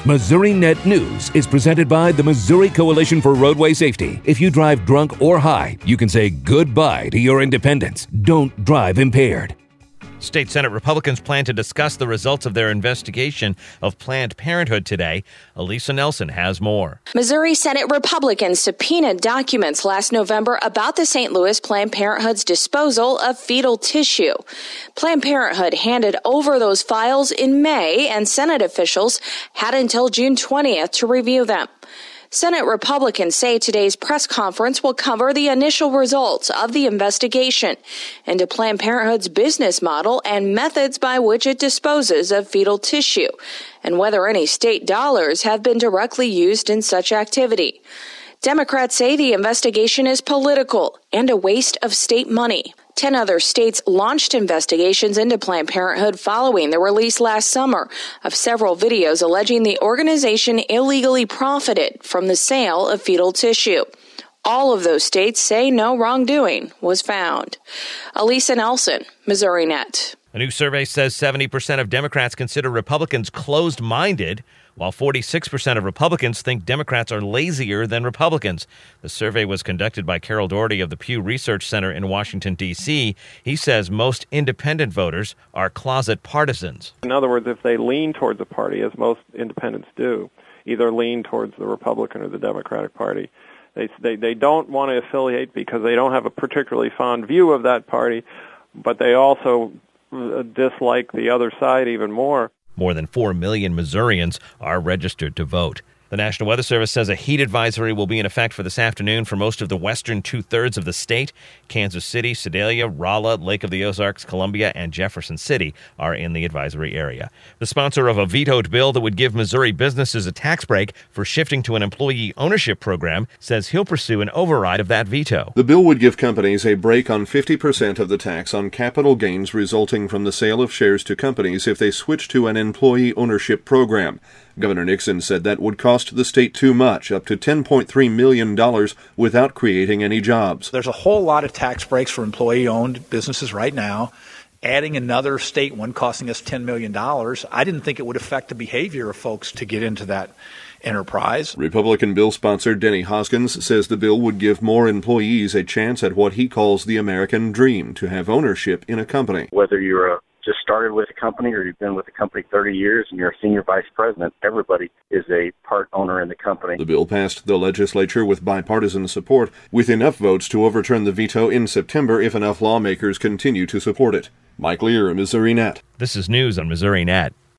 Missouri Net News is presented by the Missouri Coalition for Roadway Safety. If you drive drunk or high, you can say goodbye to your independence. Don't drive impaired. State Senate Republicans plan to discuss the results of their investigation of Planned Parenthood today. Elisa Nelson has more. Missouri Senate Republicans subpoenaed documents last November about the St. Louis Planned Parenthood's disposal of fetal tissue. Planned Parenthood handed over those files in May, and Senate officials had until June 20th to review them. Senate Republicans say today's press conference will cover the initial results of the investigation into Planned Parenthood's business model and methods by which it disposes of fetal tissue, and whether any state dollars have been directly used in such activity. Democrats say the investigation is political and a waste of state money. 10 other states launched investigations into Planned Parenthood following the release last summer of several videos alleging the organization illegally profited from the sale of fetal tissue. All of those states say no wrongdoing was found. Elisa Nelson, Missouri Net. A new survey says 70% of Democrats consider Republicans closed-minded, while 46% of Republicans think Democrats are lazier than Republicans. The survey was conducted by Carol Doherty of the Pew Research Center in Washington, D.C. He says most independent voters are closet partisans. In other words, if they lean towards a party, as most independents do, either lean towards the Republican or the Democratic Party, they don't want to affiliate because they don't have a particularly fond view of that party, but they also dislike the other side even more. More than 4 million Missourians are registered to vote. The National Weather Service says a heat advisory will be in effect for this afternoon for most of the western two-thirds of the state. Kansas City, Sedalia, Rolla, Lake of the Ozarks, Columbia, and Jefferson City are in the advisory area. The sponsor of a vetoed bill that would give Missouri businesses a tax break for shifting to an employee ownership program says he'll pursue an override of that veto. The bill would give companies a break on 50% of the tax on capital gains resulting from the sale of shares to companies if they switch to an employee ownership program. Governor Nixon said that would cost the state too much, up to $10.3 million, without creating any jobs. There's a whole lot of tax breaks for employee-owned businesses right now. Adding another state one costing us $10 million, I didn't think it would affect the behavior of folks to get into that enterprise. Republican bill sponsor Denny Hoskins says the bill would give more employees a chance at what he calls the American dream, to have ownership in a company. Whether you're just started with a company or you've been with the company 30 years and you're a senior vice president, everybody is a part owner in the company. The bill passed the legislature with bipartisan support, with enough votes to overturn the veto in September if enough lawmakers continue to support it. Mike Lear, Missouri Net. This is news on Missouri Net.